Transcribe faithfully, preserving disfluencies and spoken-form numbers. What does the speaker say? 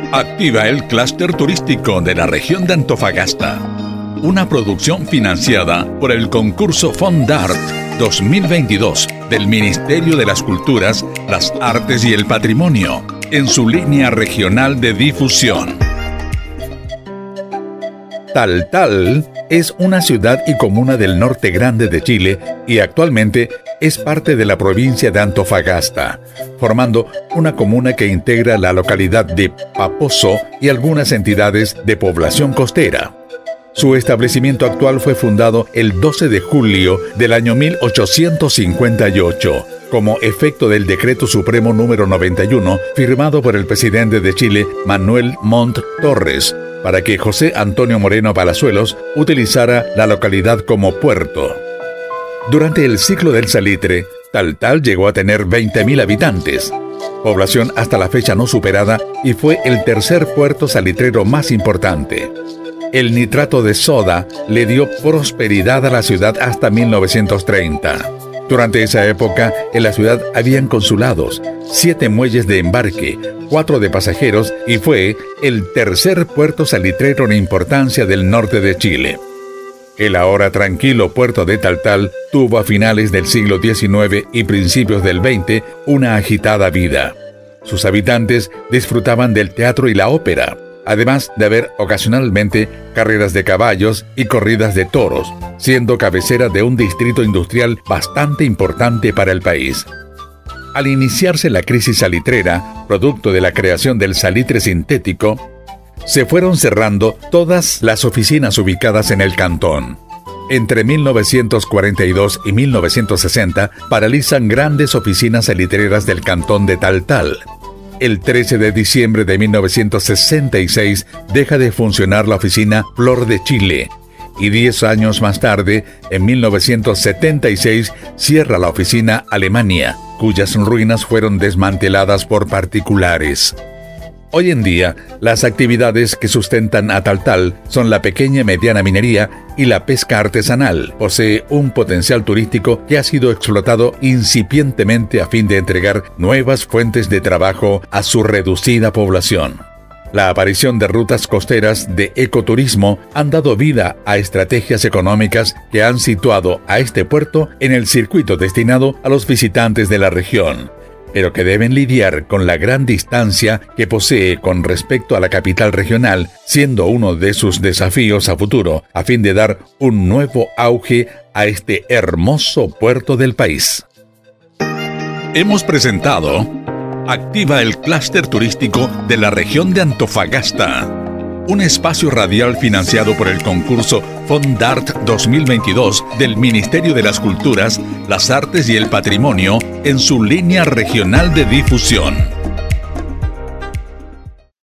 Activa el clúster turístico de la región de Antofagasta. Una producción financiada por el concurso Fondart dos mil veintidós del Ministerio de las Culturas, las Artes y el Patrimonio, en su línea regional de difusión. Taltal es una ciudad y comuna del norte grande de Chile y actualmente es parte de la provincia de Antofagasta, formando una comuna que integra la localidad de Paposo y algunas entidades de población costera. Su establecimiento actual fue fundado el doce de julio del año mil ochocientos cincuenta y ocho, como efecto del Decreto Supremo número noventa y uno, firmado por el presidente de Chile, Manuel Montt Torres, para que José Antonio Moreno Palazuelos utilizara la localidad como puerto. Durante el ciclo del salitre, Taltal llegó a tener veinte mil habitantes, población hasta la fecha no superada, y fue el tercer puerto salitrero más importante. El nitrato de soda le dio prosperidad a la ciudad hasta mil novecientos treinta. Durante esa época, en la ciudad habían consulados, siete muelles de embarque, cuatro de pasajeros, y fue el tercer puerto salitrero en importancia del norte de Chile. El ahora tranquilo puerto de Taltal tuvo a finales del siglo diecinueve y principios del veinte una agitada vida. Sus habitantes disfrutaban del teatro y la ópera, además de haber ocasionalmente carreras de caballos y corridas de toros, siendo cabecera de un distrito industrial bastante importante para el país. Al iniciarse la crisis salitrera, producto de la creación del salitre sintético, se fueron cerrando todas las oficinas ubicadas en el cantón. Entre mil novecientos cuarenta y dos y mil novecientos sesenta paralizan grandes oficinas salitreras del cantón de Taltal. El trece de diciembre de mil novecientos sesenta y seis deja de funcionar la oficina Flor de Chile y diez años más tarde, en mil novecientos setenta y seis, cierra la oficina Alemania, cuyas ruinas fueron desmanteladas por particulares. Hoy en día, las actividades que sustentan a Taltal son la pequeña y mediana minería y la pesca artesanal. Posee un potencial turístico que ha sido explotado incipientemente a fin de entregar nuevas fuentes de trabajo a su reducida población. La aparición de rutas costeras de ecoturismo han dado vida a estrategias económicas que han situado a este puerto en el circuito destinado a los visitantes de la región, pero que deben lidiar con la gran distancia que posee con respecto a la capital regional, siendo uno de sus desafíos a futuro, a fin de dar un nuevo auge a este hermoso puerto del país. Hemos presentado Activa el clúster turístico de la región de Antofagasta, un espacio radial financiado por el concurso Fondart dos mil veintidós del Ministerio de las Culturas, las Artes y el Patrimonio en su línea regional de difusión.